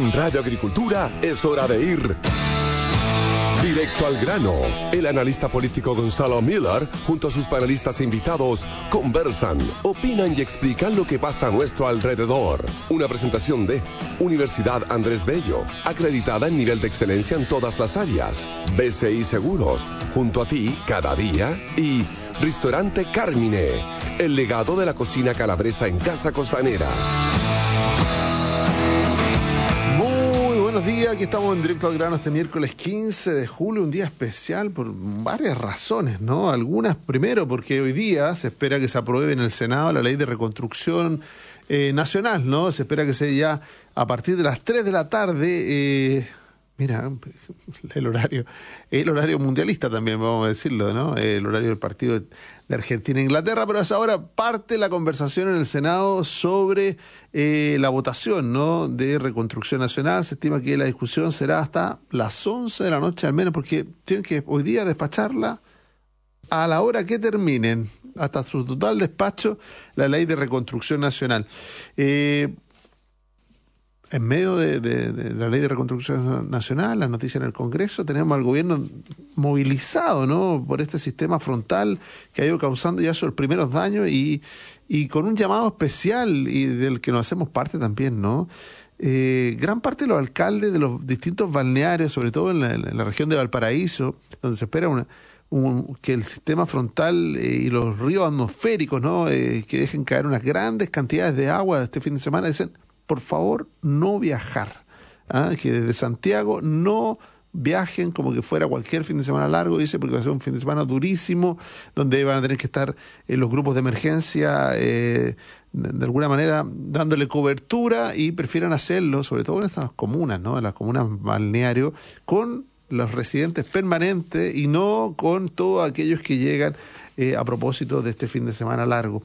En Radio Agricultura es hora de ir directo al grano. El analista político Gonzalo Miller, junto a sus panelistas e invitados, conversan, opinan y explican lo que pasa a nuestro alrededor. Una presentación de Universidad Andrés Bello, acreditada en nivel de excelencia en todas las áreas. BCI Seguros, junto a ti cada día. Y Restaurante Carmine, el legado de la cocina calabresa en Casa Costanera. Buenos días, aquí estamos en directo al grano este miércoles 15 de julio, un día especial por varias razones, ¿no? Algunas, primero, porque hoy día se espera que se apruebe en el Senado la ley de reconstrucción nacional, ¿no? Se espera que sea ya a partir de las 3 de la tarde, mira, el horario mundialista también, vamos a decirlo, ¿no? El horario del partido de Argentina e Inglaterra, pero a esa hora parte la conversación en el Senado sobre la votación, ¿no?, de reconstrucción nacional. Se estima que la discusión será hasta las 11 de la noche al menos, porque tienen que hoy día despacharla a la hora que terminen, hasta su total despacho, la ley de reconstrucción nacional. En medio de la ley de reconstrucción nacional, las noticias en el Congreso, tenemos al gobierno movilizado, ¿no?, por este sistema frontal que ha ido causando ya sus primeros daños y con un llamado especial y del que nos hacemos parte también, ¿no? Gran parte de los alcaldes de los distintos balnearios, sobre todo en la región de Valparaíso, donde se espera que el sistema frontal y los ríos atmosféricos, ¿no?, que dejen caer unas grandes cantidades de agua este fin de semana, dicen: por favor, no viajar. Que desde Santiago no viajen como que fuera cualquier fin de semana largo, dice, porque va a ser un fin de semana durísimo, donde van a tener que estar los grupos de emergencia de alguna manera dándole cobertura, y prefieren hacerlo, sobre todo en estas comunas, ¿no?, en las comunas balnearios, con los residentes permanentes y no con todos aquellos que llegan a propósito de este fin de semana largo.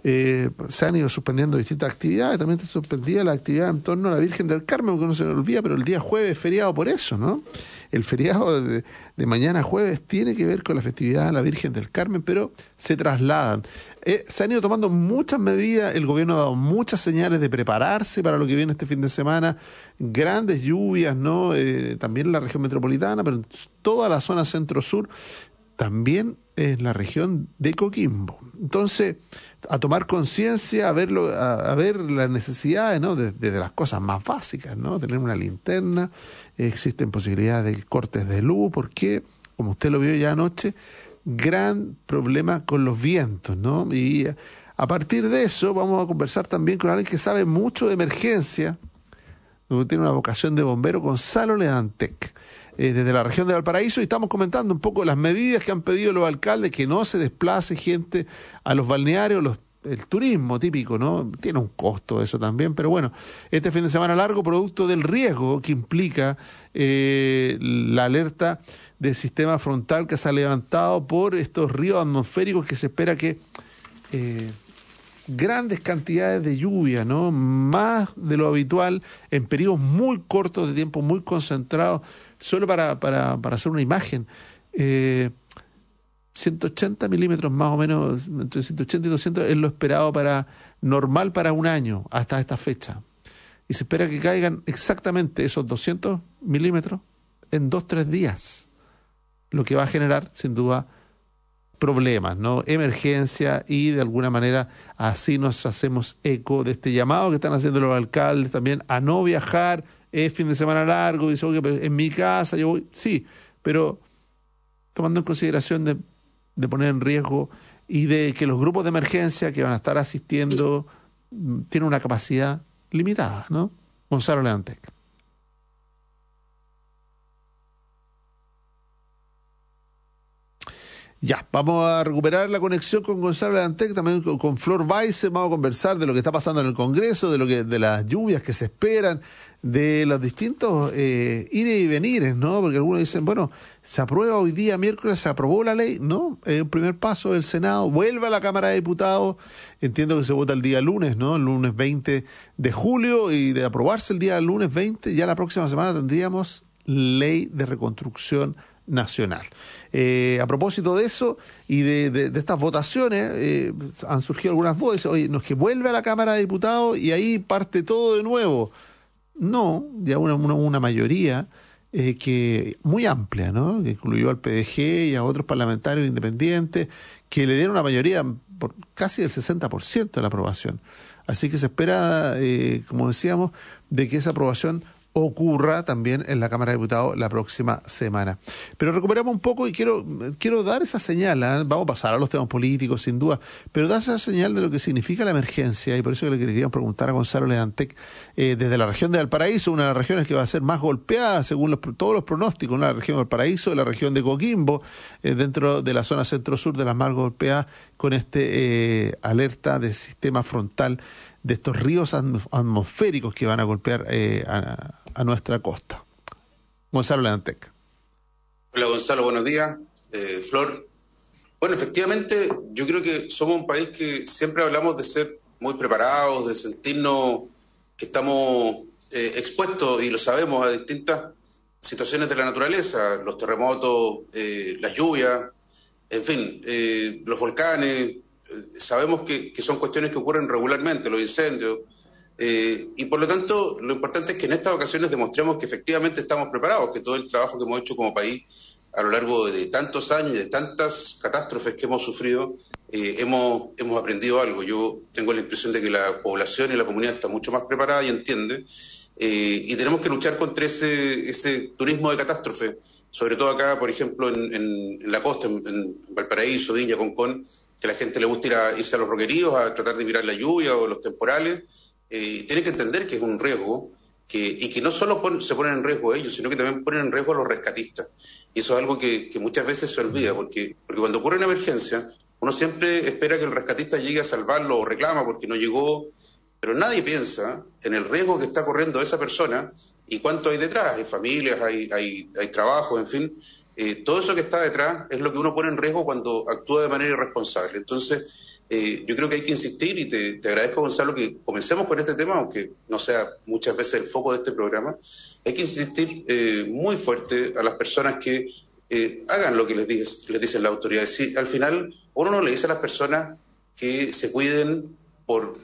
Se han ido suspendiendo distintas actividades, también se suspendía la actividad en torno a la Virgen del Carmen, porque no se nos olvida, pero el día jueves es feriado por eso, ¿no? El feriado de mañana jueves tiene que ver con la festividad de la Virgen del Carmen, pero se trasladan. Se han ido tomando muchas medidas, el gobierno ha dado muchas señales de prepararse para lo que viene este fin de semana, grandes lluvias, ¿no? También en la región metropolitana, pero en toda la zona centro-sur, también en la región de Coquimbo. Entonces, a tomar conciencia, a ver las necesidades, ¿no?, desde las cosas más básicas, ¿no? Tener una linterna, existen posibilidades de cortes de luz, porque, como usted lo vio ya anoche, gran problema con los vientos, ¿no? Y a partir de eso vamos a conversar también con alguien que sabe mucho de emergencia, tiene una vocación de bombero, Gonzalo Ledantec, desde la región de Valparaíso, y estamos comentando un poco las medidas que han pedido los alcaldes, que no se desplace gente a los balnearios, el turismo típico, ¿no? Tiene un costo eso también, pero bueno, este fin de semana largo, producto del riesgo que implica la alerta del sistema frontal que se ha levantado por estos ríos atmosféricos, que se espera que grandes cantidades de lluvia, ¿no?, más de lo habitual, en periodos muy cortos de tiempo, muy concentrados. Solo para hacer una imagen, 180 milímetros más o menos, entre 180 y 200 es lo esperado normal para un año hasta esta fecha. Y se espera que caigan exactamente esos 200 milímetros en 2-3 días, lo que va a generar, sin duda, problemas, ¿no?, emergencia, y de alguna manera así nos hacemos eco de este llamado que están haciendo los alcaldes también a no viajar. Es fin de semana largo, dice: oye, pero en mi casa yo voy. Sí, pero tomando en consideración de poner en riesgo y de que los grupos de emergencia que van a estar asistiendo tienen una capacidad limitada, ¿no? Gonzalo Ledantec. Ya, vamos a recuperar la conexión con Gonzalo Ledantec, también con Flor Weiss. Vamos a conversar de lo que está pasando en el Congreso, de las lluvias que se esperan, de los distintos ires y venires, ¿no? Porque algunos dicen, bueno, se aprueba hoy día, miércoles, se aprobó la ley, ¿no? El primer paso del Senado, vuelve a la Cámara de Diputados, entiendo que se vota el día lunes, ¿no? El lunes 20 de julio, y de aprobarse el día lunes 20, ya la próxima semana tendríamos ley de reconstrucción nacional. A propósito de eso y de estas votaciones, han surgido algunas voces: oye, no, es que vuelve a la Cámara de Diputados y ahí parte todo de nuevo. no, ya una mayoría que muy amplia, ¿no? Que incluyó al PDG y a otros parlamentarios independientes, que le dieron una mayoría por casi del 60% de la aprobación. Así que se espera, como decíamos, de que esa aprobación ocurra también en la Cámara de Diputados la próxima semana. Pero recuperamos un poco y quiero dar esa señal, ¿eh? Vamos a pasar a los temas políticos sin duda, pero dar esa señal de lo que significa la emergencia, y por eso le queríamos preguntar a Gonzalo Ledantec desde la región de Valparaíso, una de las regiones que va a ser más golpeada según todos los pronósticos, ¿no? La región de Valparaíso, la región de Coquimbo, dentro de la zona centro-sur de las más golpeadas con alerta de sistema frontal de estos ríos atmosféricos que van a golpear a nuestra costa. Gonzalo Ledantec. Hola Gonzalo, buenos días. Flor. Bueno, efectivamente, yo creo que somos un país que siempre hablamos de ser muy preparados, de sentirnos que estamos expuestos, y lo sabemos, a distintas situaciones de la naturaleza, los terremotos, las lluvias, en fin, los volcanes. Sabemos que son cuestiones que ocurren regularmente, los incendios, y por lo tanto lo importante es que en estas ocasiones demostremos que efectivamente estamos preparados, que todo el trabajo que hemos hecho como país a lo largo de tantos años y de tantas catástrofes que hemos sufrido, hemos aprendido algo. Yo tengo la impresión de que la población y la comunidad está mucho más preparada y entiende, y tenemos que luchar contra ese turismo de catástrofe, sobre todo acá, por ejemplo, en la costa, en Valparaíso, Viña, Concón, que a la gente le gusta irse a los roqueríos a tratar de mirar la lluvia o los temporales. Tienen que entender que es un riesgo, y que no solo se ponen en riesgo ellos, sino que también ponen en riesgo a los rescatistas. Y eso es algo que muchas veces se olvida, porque cuando ocurre una emergencia, uno siempre espera que el rescatista llegue a salvarlo o reclama porque no llegó, pero nadie piensa en el riesgo que está corriendo esa persona y cuánto hay detrás. Hay familias, hay trabajo, en fin. Todo eso que está detrás es lo que uno pone en riesgo cuando actúa de manera irresponsable. Entonces, yo creo que hay que insistir, y te agradezco, Gonzalo, que comencemos con este tema, aunque no sea muchas veces el foco de este programa. Hay que insistir muy fuerte a las personas que hagan lo que les dicen las autoridades. Sí, al final, uno no le dice a las personas que se cuiden por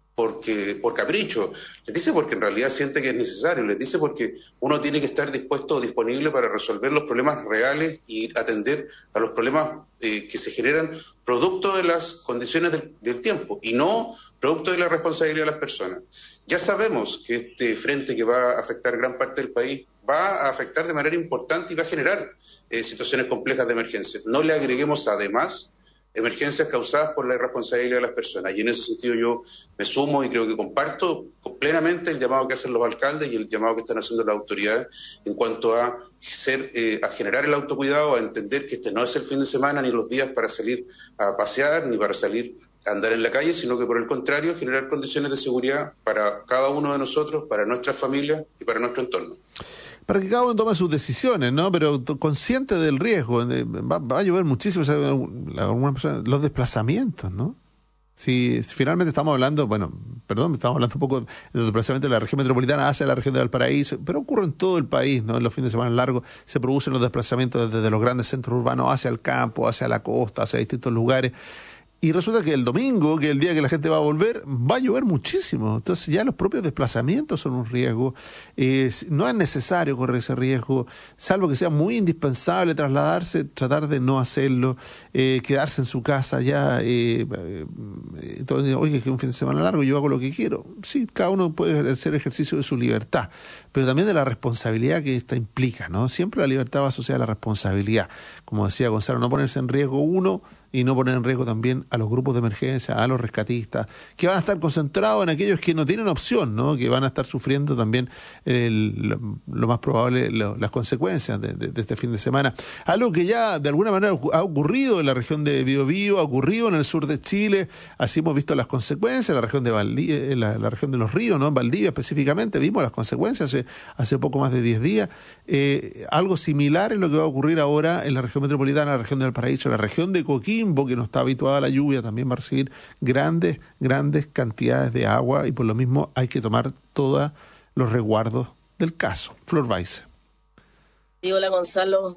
capricho, les dice porque en realidad siente que es necesario, les dice porque uno tiene que estar dispuesto o disponible para resolver los problemas reales y atender a los problemas que se generan producto de las condiciones del tiempo, y no producto de la responsabilidad de las personas. Ya sabemos que este frente, que va a afectar gran parte del país, va a afectar de manera importante y va a generar situaciones complejas de emergencia. No le agreguemos además emergencias causadas por la irresponsabilidad de las personas. Y en ese sentido yo me sumo y creo que comparto plenamente el llamado que hacen los alcaldes y el llamado que están haciendo las autoridades en cuanto a generar el autocuidado, a entender que este no es el fin de semana ni los días para salir a pasear ni para salir a andar en la calle, sino que por el contrario, generar condiciones de seguridad para cada uno de nosotros, para nuestras familias y para nuestro entorno. Para que cada uno tome sus decisiones, ¿no? Pero consciente del riesgo. Va a llover muchísimo, algunas personas, los desplazamientos, ¿no? Si finalmente estamos hablando, estamos hablando un poco del desplazamiento de la región metropolitana hacia la región de Valparaíso, pero ocurre en todo el país, ¿no? En los fines de semana largos se producen los desplazamientos desde los grandes centros urbanos hacia el campo, hacia la costa, hacia distintos lugares. Y resulta que el domingo, que es el día que la gente va a volver, va a llover muchísimo. Entonces ya los propios desplazamientos son un riesgo. No es necesario correr ese riesgo, salvo que sea muy indispensable trasladarse, tratar de no hacerlo, quedarse en su casa ya. Entonces, oye, que es un fin de semana largo, yo hago lo que quiero. Sí, cada uno puede hacer ejercicio de su libertad, pero también de la responsabilidad que esta implica, ¿no? Siempre la libertad va asociada a la responsabilidad. Como decía Gonzalo, no ponerse en riesgo uno y no poner en riesgo también a los grupos de emergencia, a los rescatistas, que van a estar concentrados en aquellos que no tienen opción, ¿no? Que van a estar sufriendo también lo más probable las consecuencias de este fin de semana. Algo que ya de alguna manera ha ocurrido en la región de Biobío, ha ocurrido en el sur de Chile, así hemos visto las consecuencias en la región de Valdivia, la región de los ríos, ¿no? En Valdivia específicamente vimos las consecuencias hace poco más de 10 días. Algo similar es lo que va a ocurrir ahora en la región metropolitana, la región de Valparaíso, la región de Coquimbo, que no está habituada a la lluvia, también va a recibir grandes cantidades de agua, y por lo mismo hay que tomar todos los resguardos del caso. Flor Weiss. Sí, hola Gonzalo,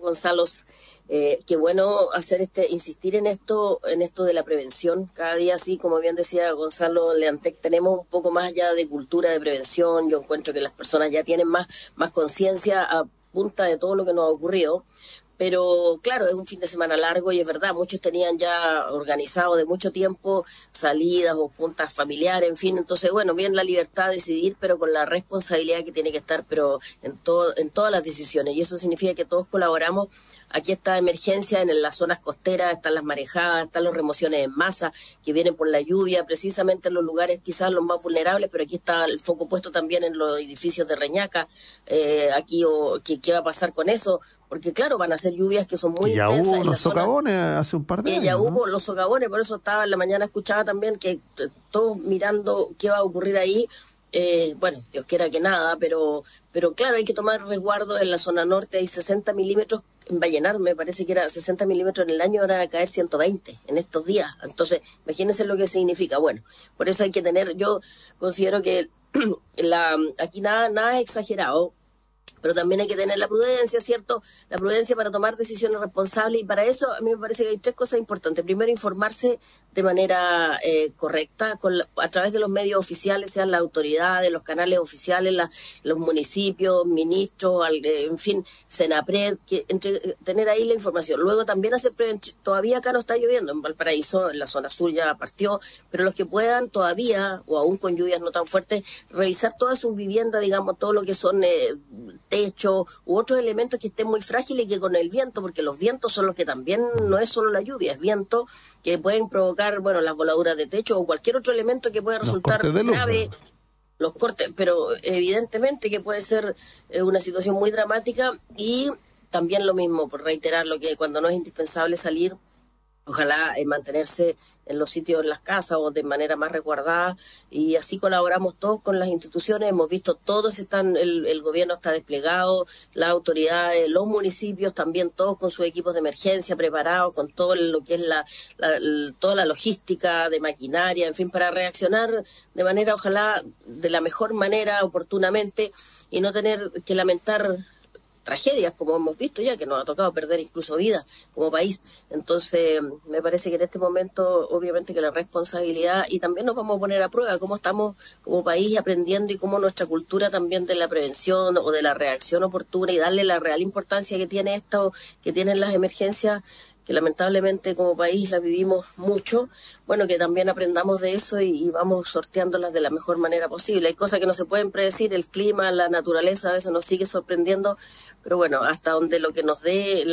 qué bueno hacer insistir en esto de la prevención. Cada día, sí, como bien decía Gonzalo Leantec, tenemos un poco más allá de cultura de prevención. Yo encuentro que las personas ya tienen más conciencia a punta de todo lo que nos ha ocurrido. Pero claro, es un fin de semana largo y es verdad, muchos tenían ya organizado de mucho tiempo salidas o juntas familiares, en fin. Entonces, bueno, bien la libertad de decidir, pero con la responsabilidad que tiene que estar, pero en todas las decisiones. Y eso significa que todos colaboramos. Aquí está emergencia en las zonas costeras, están las marejadas, están las remociones en masa que vienen por la lluvia, precisamente en los lugares quizás los más vulnerables, pero aquí está el foco puesto también en los edificios de Reñaca. ¿Qué va a pasar con eso? Porque claro, van a ser lluvias que son muy intensas. Ya hubo los socavones hace un par de años. Ya hubo los socavones, por eso estaba en la mañana, escuchaba también que todos mirando qué va a ocurrir ahí. Bueno, Dios quiera que nada, pero claro, hay que tomar resguardo. En la zona norte hay 60 milímetros, en Vallenar me parece que era 60 milímetros en el año, ahora va a caer 120 en estos días. Entonces, imagínense lo que significa. Bueno, por eso hay que yo considero que aquí nada es exagerado. Pero también hay que tener la prudencia, ¿cierto? La prudencia para tomar decisiones responsables, y para eso a mí me parece que hay 3 cosas importantes. Primero, informarse de manera correcta a través de los medios oficiales, sean las autoridades, los canales oficiales, los municipios, ministros, en fin, Senapred, tener ahí la información. Luego también hacer prevención. Todavía acá no está lloviendo, en Valparaíso, en la zona sur ya partió, pero los que puedan todavía, o aún con lluvias no tan fuertes, revisar todas sus viviendas, digamos, todo lo que son techo u otros elementos que estén muy frágiles y que con el viento, porque los vientos son los que también no es solo la lluvia, es viento que pueden provocar, bueno, las voladuras de techo o cualquier otro elemento que pueda resultar grave. Los cortes, pero evidentemente que puede ser una situación muy dramática. Y también lo mismo, por reiterar lo que cuando no es indispensable salir, ojalá mantenerse en los sitios, en las casas o de manera más resguardada, y así colaboramos todos con las instituciones. Hemos visto todos el gobierno está desplegado, las autoridades, los municipios también, todos con sus equipos de emergencia preparados, con todo lo que es toda la logística de maquinaria, en fin, para reaccionar de manera, ojalá, de la mejor manera, oportunamente, y no tener que lamentar tragedias como hemos visto ya, que nos ha tocado perder incluso vidas como país. Entonces me parece que en este momento obviamente que la responsabilidad, y también nos vamos a poner a prueba cómo estamos como país aprendiendo y cómo nuestra cultura también de la prevención o de la reacción oportuna, y darle la real importancia que tiene esto, que tienen las emergencias, que lamentablemente como país la vivimos mucho. Bueno, que también aprendamos de eso y vamos sorteándolas de la mejor manera posible. Hay cosas que no se pueden predecir, el clima, la naturaleza a veces nos sigue sorprendiendo, pero bueno, hasta donde lo que nos dé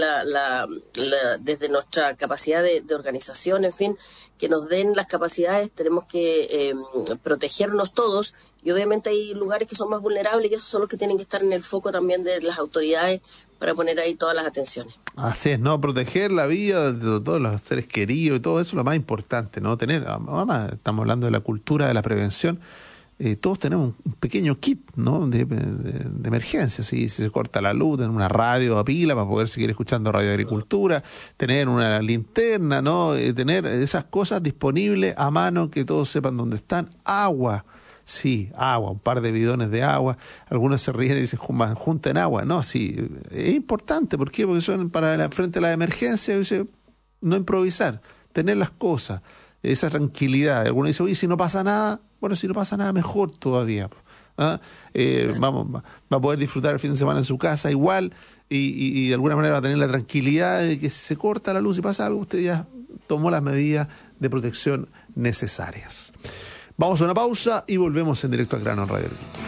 desde nuestra capacidad de organización, en fin, que nos den las capacidades, tenemos que protegernos todos. Y obviamente hay lugares que son más vulnerables, y esos son los que tienen que estar en el foco también de las autoridades para poner ahí todas las atenciones. Así es, ¿no? Proteger la vida de todos los seres queridos y todo eso es lo más importante, ¿no? Además, estamos hablando de la cultura de la prevención. Todos tenemos un pequeño kit, ¿no? de emergencia. Si se corta la luz, tener una radio a pila para poder seguir escuchando Radio Agricultura, tener una linterna, ¿no? Tener esas cosas disponibles a mano, que todos sepan dónde están. Agua. Sí, agua, un par de bidones de agua. Algunos se ríen y dicen, junten agua. No, sí, es importante. ¿Por qué? Porque son frente a la emergencia, no improvisar, tener las cosas, esa tranquilidad. Algunos dicen, oye, si no pasa nada, bueno, si no pasa nada, mejor todavía. Va a poder disfrutar el fin de semana en su casa igual, y de alguna manera va a tener la tranquilidad de que si se corta la luz y pasa algo, usted ya tomó las medidas de protección necesarias. Vamos a una pausa y volvemos en Directo al Grano en Radio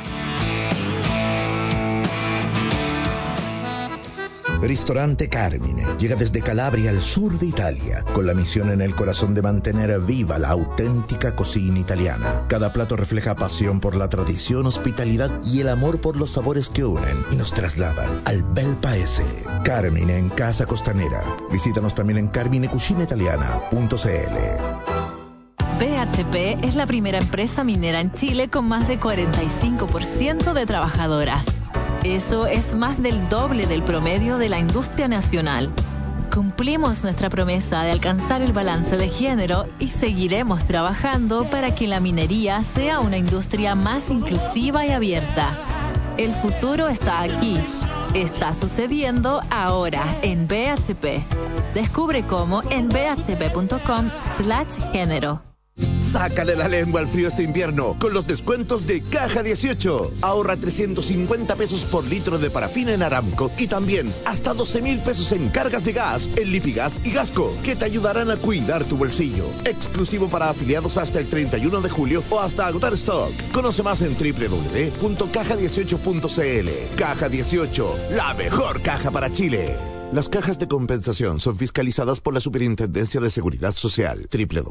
Ristorante Carmine llega desde Calabria al sur de Italia, con la misión en el corazón de mantener viva la auténtica cocina italiana. Cada plato refleja pasión por la tradición, hospitalidad y el amor por los sabores que unen y nos trasladan al bel paese. Carmine en Casa Costanera. Visítanos también en carminecucinaitaliana.cl. BHP es la primera empresa minera en Chile con más de 45% de trabajadoras. Eso es más del doble del promedio de la industria nacional. Cumplimos nuestra promesa de alcanzar el balance de género y seguiremos trabajando para que la minería sea una industria más inclusiva y abierta. El futuro está aquí Está sucediendo ahora en BHP. Descubre cómo en bhp.com/género. Sácale la lengua al frío este invierno con los descuentos de Caja 18. Ahorra 350 pesos por litro de parafina en Aramco y también hasta 12,000 pesos en cargas de gas en Lipigas y Gasco, que te ayudarán a cuidar tu bolsillo. Exclusivo para afiliados hasta el 31 de julio o hasta agotar stock. Conoce más en www.caja18.cl. Caja 18, la mejor caja para Chile. Las cajas de compensación son fiscalizadas por la Superintendencia de Seguridad Social.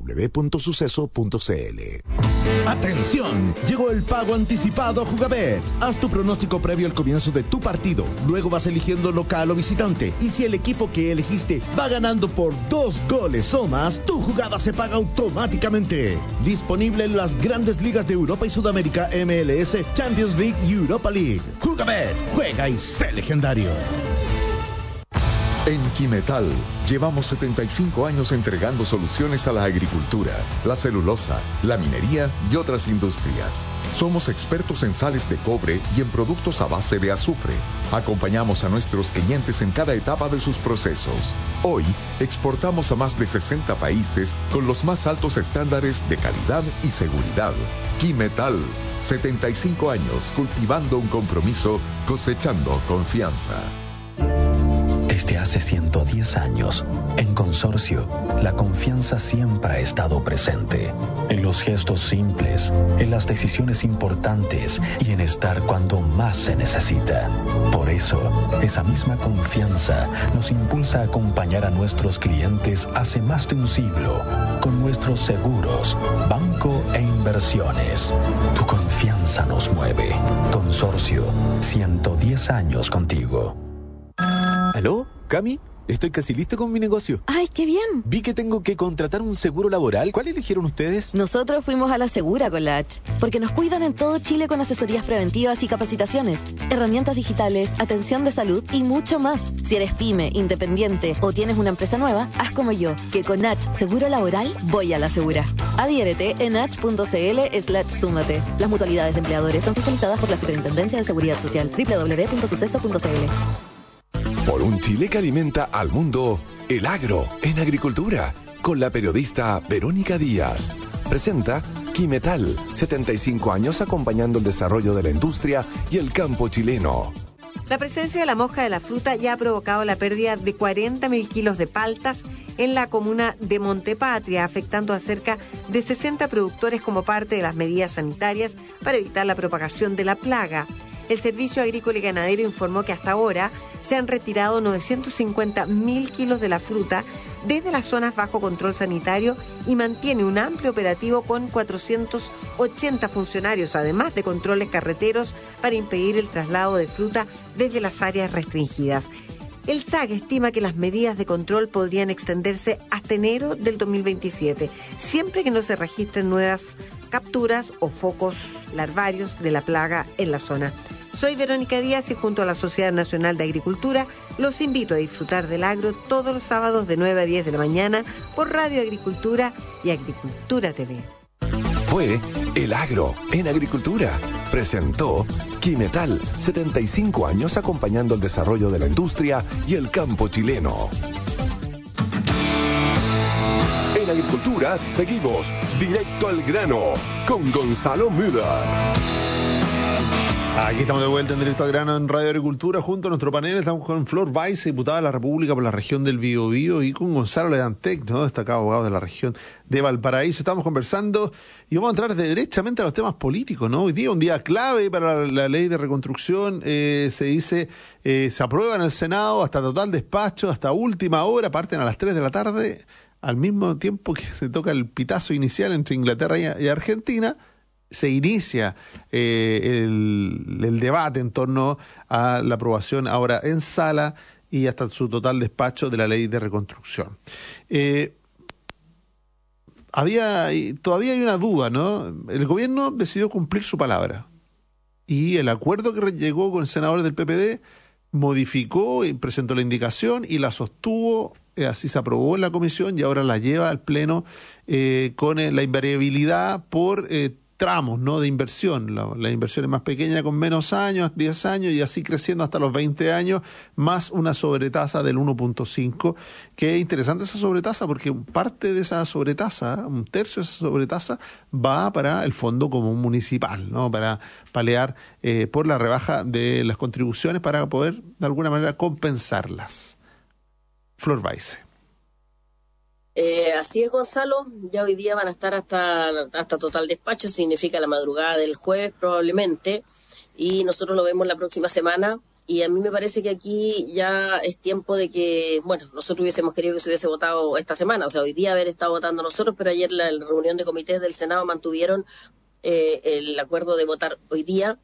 www.suceso.cl. ¡Atención! Llegó el pago anticipado a Jugabet. Haz tu pronóstico previo al comienzo de tu partido. Luego vas eligiendo local o visitante. Y si el equipo que elegiste va ganando por 2 goles o más, tu jugada se paga automáticamente. Disponible en las grandes ligas de Europa y Sudamérica, MLS, Champions League y Europa League. Jugabet. Juega y sé legendario. En Quimetal llevamos 75 años entregando soluciones a la agricultura, la celulosa, la minería y otras industrias. Somos expertos en sales de cobre y en productos a base de azufre. Acompañamos a nuestros clientes en cada etapa de sus procesos. Hoy exportamos a más de 60 países con los más altos estándares de calidad y seguridad. Quimetal, 75 años cultivando un compromiso, cosechando confianza. Desde hace 110 años, en Consorcio, la confianza siempre ha estado presente. En los gestos simples, en las decisiones importantes y en estar cuando más se necesita. Por eso, esa misma confianza nos impulsa a acompañar a nuestros clientes hace más de un siglo con nuestros seguros, banco e inversiones. Tu confianza nos mueve. Consorcio, 110 años contigo. ¿Aló, Cami? Estoy casi listo con mi negocio. ¡Ay, qué bien! Vi que tengo que contratar un seguro laboral. ¿Cuál eligieron ustedes? Nosotros fuimos a la Segura con la H, porque nos cuidan en todo Chile con asesorías preventivas y capacitaciones, herramientas digitales, atención de salud y mucho más. Si eres pyme, independiente o tienes una empresa nueva, haz como yo, que con H Seguro Laboral voy a la Segura. Adhiérete en h.cl/súmate. Las mutualidades de empleadores son fiscalizadas por la Superintendencia de Seguridad Social. www.suceso.cl. Por un Chile que alimenta al mundo, el agro en agricultura, con la periodista Verónica Díaz. Presenta Quimetal, 75 años acompañando el desarrollo de la industria y el campo chileno. La presencia de la mosca de la fruta ya ha provocado la pérdida de 40.000 kilos de paltas en la comuna de Montepatria, afectando a cerca de 60 productores como parte de las medidas sanitarias para evitar la propagación de la plaga. El Servicio Agrícola y Ganadero informó que hasta ahora se han retirado 950.000 kilos de la fruta desde las zonas bajo control sanitario y mantiene un amplio operativo con 480 funcionarios, además de controles carreteros para impedir el traslado de fruta desde las áreas restringidas. El SAG estima que las medidas de control podrían extenderse hasta enero del 2027, siempre que no se registren nuevas capturas o focos larvarios de la plaga en la zona. Soy Verónica Díaz y junto a la Sociedad Nacional de Agricultura los invito a disfrutar del agro todos los sábados de 9 a 10 de la mañana por Radio Agricultura y Agricultura TV. Fue El Agro en Agricultura. Presentó Quimetal, 75 años acompañando el desarrollo de la industria y el campo chileno. En Agricultura seguimos directo al grano con Gonzalo Müller. Aquí estamos de vuelta en Directo al Grano en Radio Agricultura. Junto a nuestro panel estamos con Flor Baiza, diputada de la República por la región del Biobío, y con Gonzalo Ledantec, ¿no?, destacado abogado de la región de Valparaíso. Estamos conversando y vamos a entrar derechamente a los temas políticos, ¿no? Hoy día un día clave para la ley de reconstrucción. Se dice, se aprueba en el Senado hasta total despacho, hasta última hora, parten a las 3 de la tarde, al mismo tiempo que se toca el pitazo inicial entre Inglaterra y Argentina. Se inicia el debate en torno a la aprobación ahora en sala y hasta su total despacho de la ley de reconstrucción. Todavía hay una duda, ¿no? El gobierno decidió cumplir su palabra y el acuerdo que llegó con el senador del PPD modificó y presentó la indicación y la sostuvo. Así se aprobó en la comisión y ahora la lleva al Pleno con la invariabilidad por tramos, ¿no?, de inversión. La inversión es más pequeña con menos años, 10 años, y así creciendo hasta los 20 años, más una sobretasa del 1.5. Que es interesante esa sobretasa porque parte de esa sobretasa, un tercio de esa sobretasa, va para el Fondo Común Municipal, ¿no?, para paliar por la rebaja de las contribuciones para poder de alguna manera compensarlas. Flor Baise. Así es, Gonzalo. Ya hoy día van a estar hasta total despacho, significa la madrugada del jueves probablemente, y nosotros lo vemos la próxima semana. Y a mí me parece que aquí ya es tiempo de que, bueno, nosotros hubiésemos querido que se hubiese votado esta semana, o sea, hoy día haber estado votando nosotros, pero ayer la reunión de comités del Senado mantuvieron el acuerdo de votar hoy día,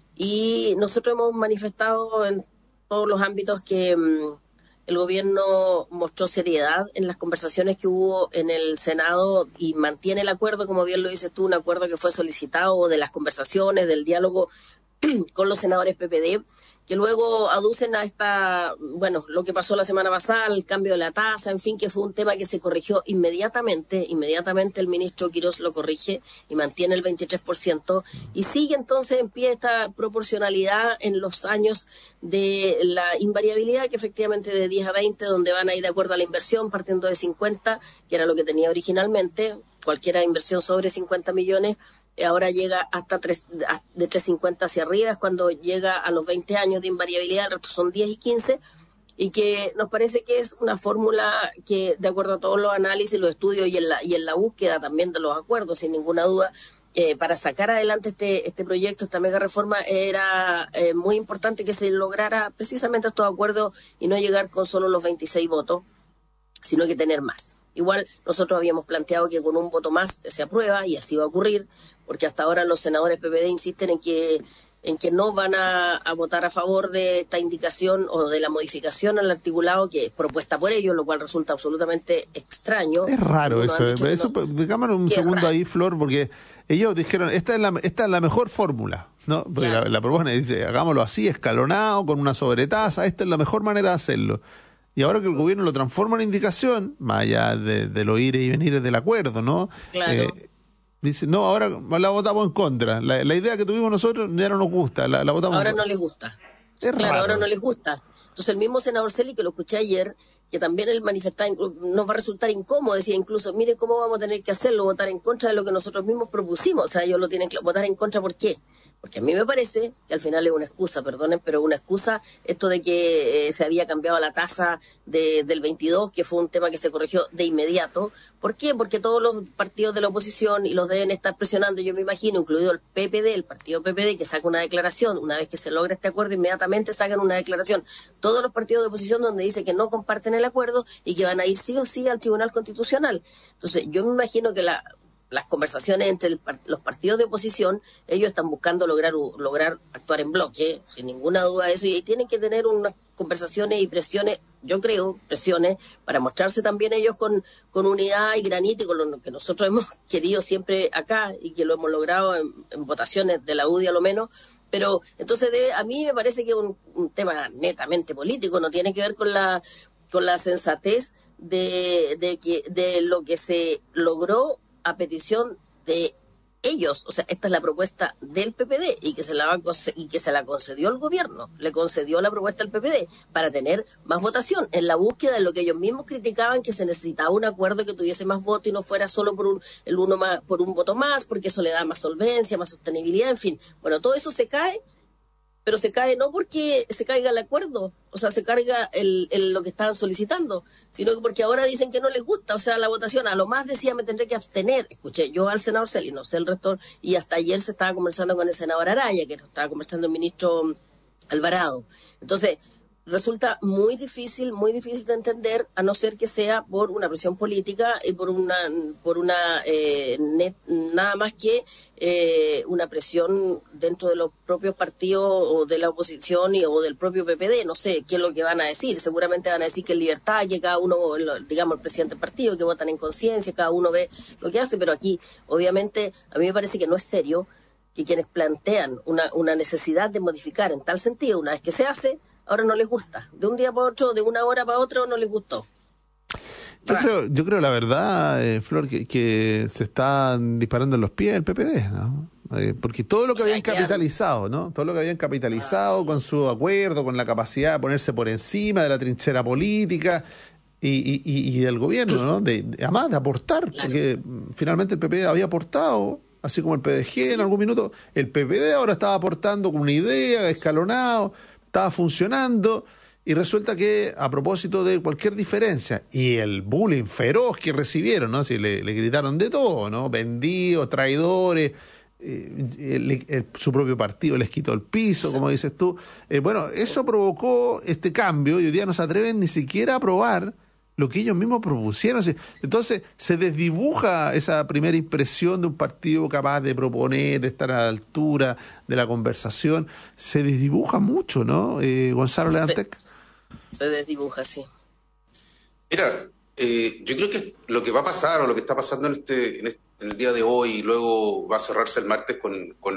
y nosotros hemos manifestado en todos los ámbitos que el gobierno mostró seriedad en las conversaciones que hubo en el Senado y mantiene el acuerdo, como bien lo dices tú, un acuerdo que fue solicitado de las conversaciones, del diálogo con los senadores PPD, que luego aducen a lo que pasó la semana pasada, el cambio de la tasa, en fin, que fue un tema que se corrigió inmediatamente el ministro Quirós lo corrige y mantiene el 23%, y sigue entonces en pie esta proporcionalidad en los años de la invariabilidad, que efectivamente de 10 a 20, donde van a ir de acuerdo a la inversión, partiendo de 50, que era lo que tenía originalmente, cualquier inversión sobre 50 millones, ahora llega hasta de 350 hacia arriba, es cuando llega a los 20 años de invariabilidad, el resto son 10 y 15, y que nos parece que es una fórmula que, de acuerdo a todos los análisis, los estudios y en la búsqueda también de los acuerdos, sin ninguna duda, para sacar adelante este proyecto, esta mega reforma, era muy importante que se lograra precisamente estos acuerdos y no llegar con solo los 26 votos, sino que tener más. Igual nosotros habíamos planteado que con un voto más se aprueba, y así va a ocurrir, porque hasta ahora los senadores PPD insisten en que no van a votar a favor de esta indicación o de la modificación al articulado que es propuesta por ellos, lo cual resulta absolutamente extraño. Es raro eso. Digámoslo un segundo ahí, Flor, porque ellos dijeron, esta es la mejor fórmula, ¿no? Porque claro, la propuesta dice, hagámoslo así, escalonado, con una sobretasa, esta es la mejor manera de hacerlo. Y ahora que el gobierno lo transforma en indicación, más allá de los ires y venires del acuerdo, ¿no? Claro. Dice, no, ahora la votamos en contra. La idea que tuvimos nosotros ya no nos gusta, la votamos ahora no les gusta. Es claro, raro. Ahora no les gusta. Entonces el mismo senador Celi, que lo escuché ayer, que también él manifestaba, nos va a resultar incómodo, decía incluso, mire cómo vamos a tener que hacerlo, votar en contra de lo que nosotros mismos propusimos. O sea, ellos lo tienen que votar en contra, ¿por qué? Porque a mí me parece que al final es una excusa, perdonen, pero una excusa esto de que se había cambiado la tasa del 22, que fue un tema que se corrigió de inmediato. ¿Por qué? Porque todos los partidos de la oposición, y los deben estar presionando, yo me imagino, incluido el PPD, el partido PPD, que saca una declaración, una vez que se logra este acuerdo, inmediatamente sacan una declaración. Todos los partidos de oposición donde dice que no comparten el acuerdo y que van a ir sí o sí al Tribunal Constitucional. Entonces, yo me imagino que las conversaciones entre los partidos de oposición, ellos están buscando lograr actuar en bloque, sin ninguna duda de eso, y tienen que tener unas conversaciones y presiones, yo creo, presiones, para mostrarse también ellos con unidad y granito, y con lo que nosotros hemos querido siempre acá, y que lo hemos logrado en votaciones de la UDI a lo menos. Pero entonces a mí me parece que es un tema netamente político, no tiene que ver con la sensatez de lo que se logró a petición de ellos. O sea, esta es la propuesta del PPD y que se la concedió el gobierno, le concedió la propuesta al PPD para tener más votación en la búsqueda de lo que ellos mismos criticaban, que se necesitaba un acuerdo que tuviese más votos y no fuera solo por un voto más, porque eso le da más solvencia, más sostenibilidad, en fin. Bueno, todo eso se cae, pero se cae no porque se caiga el acuerdo, o sea, se carga lo que estaban solicitando, sino que porque ahora dicen que no les gusta, o sea, la votación, a lo más decía me tendré que abstener. Escuché yo al senador Celi, no sé el resto, y hasta ayer se estaba conversando con el senador Araya, que estaba conversando el ministro Alvarado. Entonces, resulta muy difícil de entender, a no ser que sea por una presión política y por nada más que una presión dentro de los propios partidos o de la oposición o del propio PPD. No sé qué es lo que van a decir. Seguramente van a decir que es libertad, que cada uno, digamos, el presidente del partido, que votan en conciencia, cada uno ve lo que hace, pero aquí, obviamente, a mí me parece que no es serio que quienes plantean una necesidad de modificar en tal sentido, una vez que se hace, ahora no les gusta. De un día para otro, de una hora para otra, no les gustó. Yo creo la verdad, Flor, que se están disparando en los pies el PPD, ¿no? Porque todo lo que habían capitalizado, ¿no? Todo lo que habían capitalizado con su acuerdo, con la capacidad de ponerse por encima de la trinchera política y del gobierno, ¿no? Además de aportar, porque finalmente el PPD había aportado, así como el PDG en algún minuto. El PPD ahora estaba aportando con una idea, escalonado, estaba funcionando. Y resulta que, a propósito de cualquier diferencia, y el bullying feroz que recibieron, ¿no? Si le gritaron de todo, ¿no? Vendidos, traidores, su propio partido les quitó el piso, como dices tú. Bueno, eso provocó este cambio y hoy día no se atreven ni siquiera a aprobar lo que ellos mismos propusieron. Entonces, se desdibuja esa primera impresión de un partido capaz de proponer, de estar a la altura de la conversación. Se desdibuja mucho, ¿no, Gonzalo Leantec? Se desdibuja, sí. Mira, yo creo que lo que va a pasar o lo que está pasando en el día de hoy y luego va a cerrarse el martes con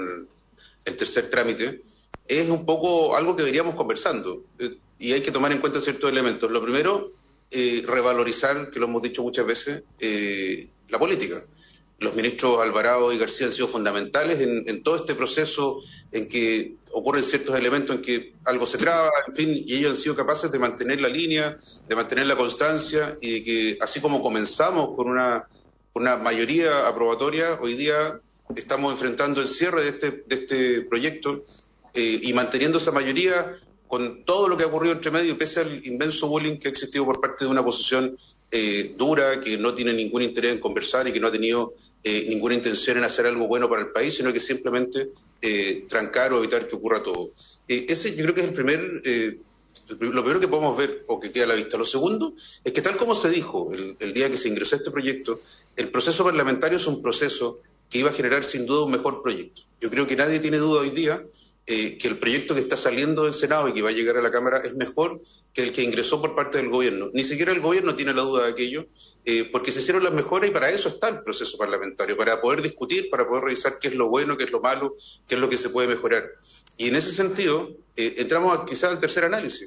el tercer trámite es un poco algo que deberíamos conversando y hay que tomar en cuenta ciertos elementos. Lo primero, revalorizar, que lo hemos dicho muchas veces, la política. Los ministros Alvarado y García han sido fundamentales en todo este proceso en que ocurren ciertos elementos en que algo se traba, en fin, y ellos han sido capaces de mantener la línea, de mantener la constancia y de que, así como comenzamos con una mayoría aprobatoria, hoy día estamos enfrentando el cierre de este proyecto y manteniendo esa mayoría con todo lo que ha ocurrido entre medio, pese al inmenso bullying que ha existido por parte de una oposición dura, que no tiene ningún interés en conversar y que no ha tenido ninguna intención en hacer algo bueno para el país, sino que simplemente trancar o evitar que ocurra todo. Ese yo creo que es lo primero que podemos ver o que queda a la vista. Lo segundo es que, tal como se dijo el día que se ingresó a este proyecto, el proceso parlamentario es un proceso que iba a generar sin duda un mejor proyecto. Yo creo que nadie tiene duda hoy día que el proyecto que está saliendo del Senado y que va a llegar a la Cámara es mejor que el que ingresó por parte del gobierno. Ni siquiera el gobierno tiene la duda de aquello, porque se hicieron las mejoras y para eso está el proceso parlamentario, para poder discutir, para poder revisar qué es lo bueno, qué es lo malo, qué es lo que se puede mejorar. Y en ese sentido, entramos quizás al tercer análisis,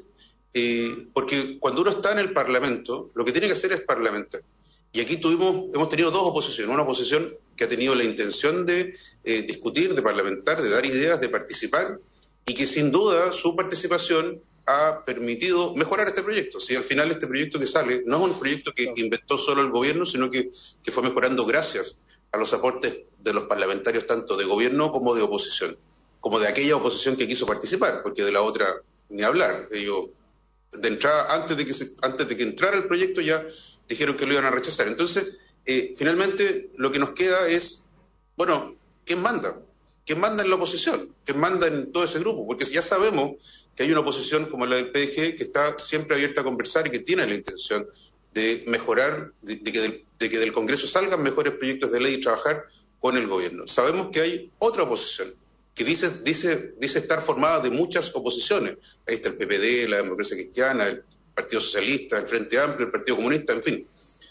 porque cuando uno está en el Parlamento, lo que tiene que hacer es parlamentar. Y aquí hemos tenido dos oposiciones, una oposición que ha tenido la intención de discutir, de parlamentar, de dar ideas, de participar, y que sin duda su participación ha permitido mejorar este proyecto. Si al final este proyecto que sale no es un proyecto que inventó solo el gobierno, sino que fue mejorando gracias a los aportes de los parlamentarios, tanto de gobierno como de oposición, como de aquella oposición que quiso participar, porque de la otra ni hablar. Ellos, de entrada, antes de que entrara el proyecto, ya dijeron que lo iban a rechazar. Entonces, finalmente, lo que nos queda es, bueno, ¿quién manda? ¿Quién manda en la oposición? ¿Quién manda en todo ese grupo? Porque ya sabemos que hay una oposición como la del PDG que está siempre abierta a conversar y que tiene la intención de mejorar, de que del Congreso salgan mejores proyectos de ley y trabajar con el gobierno. Sabemos que hay otra oposición que dice estar formada de muchas oposiciones. Ahí está el PPD, la Democracia Cristiana, el Partido Socialista, el Frente Amplio, el Partido Comunista, en fin.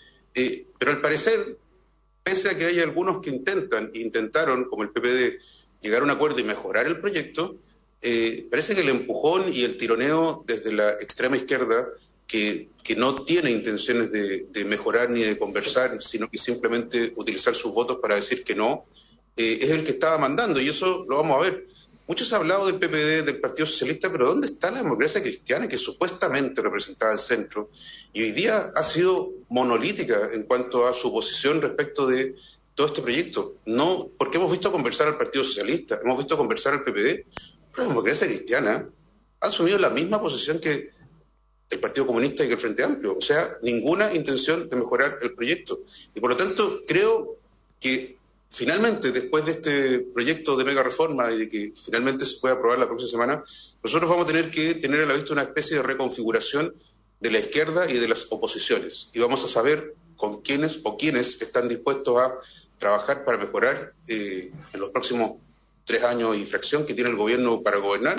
Pero al parecer, pese a que hay algunos que intentaron, como el PPD, llegar a un acuerdo y mejorar el proyecto, parece que el empujón y el tironeo desde la extrema izquierda, que no tiene intenciones de mejorar ni de conversar, sino que simplemente utilizar sus votos para decir que no, es el que estaba mandando, y eso lo vamos a ver. Muchos han hablado del PPD, del Partido Socialista, pero ¿dónde está la Democracia Cristiana, que supuestamente representaba el centro? Y hoy día ha sido monolítica en cuanto a su posición respecto de todo este proyecto. No, porque hemos visto conversar al Partido Socialista, hemos visto conversar al PPD, pero la Democracia Cristiana ha asumido la misma posición que el Partido Comunista y que el Frente Amplio. O sea, ninguna intención de mejorar el proyecto. Y por lo tanto, creo que finalmente, después de este proyecto de mega reforma y de que finalmente se pueda aprobar la próxima semana, nosotros vamos a tener que tener a la vista una especie de reconfiguración de la izquierda y de las oposiciones. Y vamos a saber con quiénes están dispuestos a trabajar para mejorar en los próximos 3 años y fracción que tiene el gobierno para gobernar,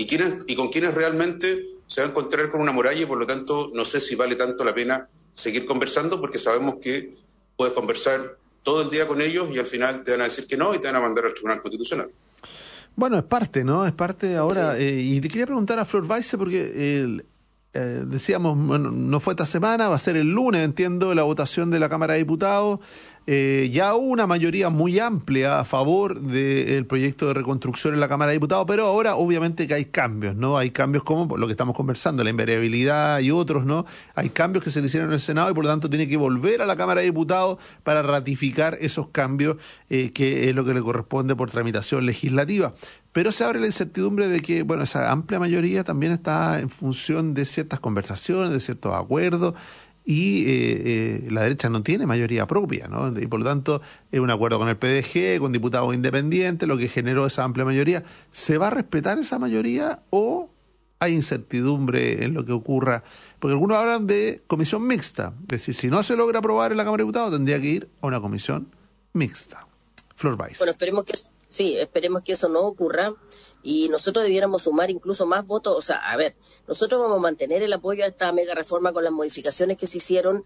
y con quienes realmente se va a encontrar con una muralla, y por lo tanto no sé si vale tanto la pena seguir conversando, porque sabemos que puedes conversar todo el día con ellos y al final te van a decir que no y te van a mandar al Tribunal Constitucional. Bueno, es parte, ¿no? Es parte ahora. Y te quería preguntar a Flor Weisse, porque decíamos, bueno, no fue esta semana, va a ser el lunes, entiendo, la votación de la Cámara de Diputados. Ya hubo una mayoría muy amplia a favor del proyecto de reconstrucción en la Cámara de Diputados, pero ahora obviamente que hay cambios, ¿no? Hay cambios como lo que estamos conversando, la invariabilidad y otros, ¿no? Hay cambios que se le hicieron en el Senado y por lo tanto tiene que volver a la Cámara de Diputados para ratificar esos cambios, que es lo que le corresponde por tramitación legislativa. Pero se abre la incertidumbre de que, bueno, esa amplia mayoría también está en función de ciertas conversaciones, de ciertos acuerdos, y la derecha no tiene mayoría propia, ¿no? Y por lo tanto es un acuerdo con el PDG, con diputados independientes, lo que generó esa amplia mayoría. ¿Se va a respetar esa mayoría o hay incertidumbre en lo que ocurra? Porque algunos hablan de comisión mixta, es decir, si no se logra aprobar en la Cámara de Diputados tendría que ir a una comisión mixta. Flor Weiss. Bueno, esperemos que eso no ocurra. Y nosotros debiéramos sumar incluso más votos. O sea, a ver, nosotros vamos a mantener el apoyo a esta mega reforma con las modificaciones que se hicieron,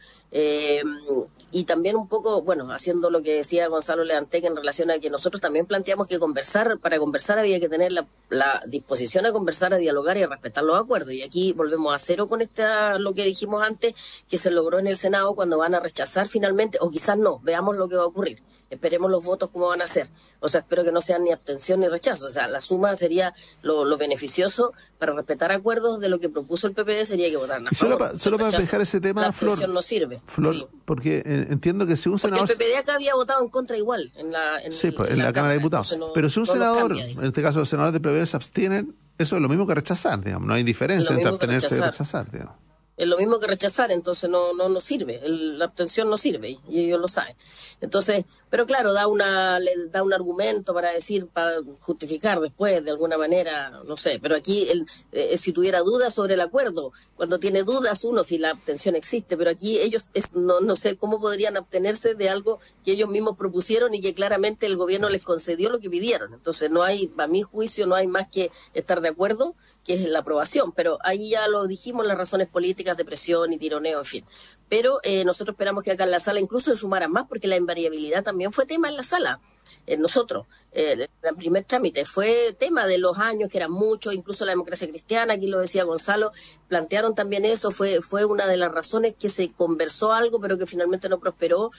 y también un poco, bueno, haciendo lo que decía Gonzalo Leantec en relación a que nosotros también planteamos que para conversar había que tener la disposición a conversar, a dialogar y a respetar los acuerdos. Y aquí volvemos a cero con lo que dijimos antes, que se logró en el Senado cuando van a rechazar finalmente, o quizás no, veamos lo que va a ocurrir. Esperemos los votos cómo van a ser. O sea, espero que no sean ni abstención ni rechazo. O sea, la suma sería lo beneficioso para respetar acuerdos de lo que propuso el PPD, sería que votaran a favor. Solo para dejar ese tema, la abstención no sirve. Flor, sí. Porque entiendo que si un senador... Porque el PPD acá había votado en contra igual en la Cámara de Diputados. Pero si un senador, en este caso los senadores del PPD se abstienen, eso es lo mismo que rechazar, digamos. No hay diferencia entre abstenerse y rechazar, digamos. Es lo mismo que rechazar, entonces no sirve, la abstención no sirve y ellos lo saben. Entonces, pero claro, le da un argumento para justificar después de alguna manera, no sé, pero aquí si tuviera dudas sobre el acuerdo, cuando tiene dudas uno si la abstención existe, pero aquí ellos no sé cómo podrían abstenerse de algo que ellos mismos propusieron y que claramente el gobierno les concedió lo que pidieron. Entonces a mi juicio no hay más que estar de acuerdo, que es la aprobación, pero ahí ya lo dijimos, las razones políticas de presión y tironeo, en fin. Pero nosotros esperamos que acá en la sala incluso se sumaran más, porque la invariabilidad también fue tema en la sala. El primer trámite fue tema de los años, que eran muchos, incluso la democracia cristiana, aquí lo decía Gonzalo, plantearon también eso, fue una de las razones que se conversó algo, pero que finalmente no prosperó,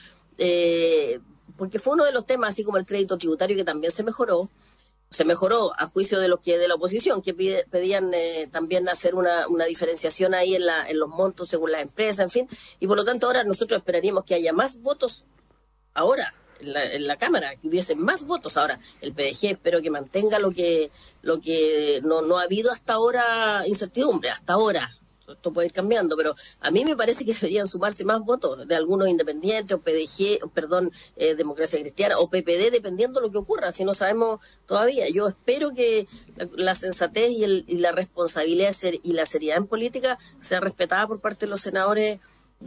porque fue uno de los temas, así como el crédito tributario, que también se mejoró a juicio de los que de la oposición, que pedían también hacer una diferenciación ahí en los montos según las empresas, en fin, y por lo tanto ahora nosotros esperaríamos que haya más votos ahora en la Cámara, que hubiesen más votos. Ahora el PDG espero que mantenga lo que no ha habido hasta ahora incertidumbre, hasta ahora. Esto puede ir cambiando, pero a mí me parece que deberían sumarse más votos de algunos independientes, o Democracia Cristiana, o PPD, dependiendo de lo que ocurra, si no sabemos todavía. Yo espero que la sensatez y la responsabilidad y la seriedad en política sea respetada por parte de los senadores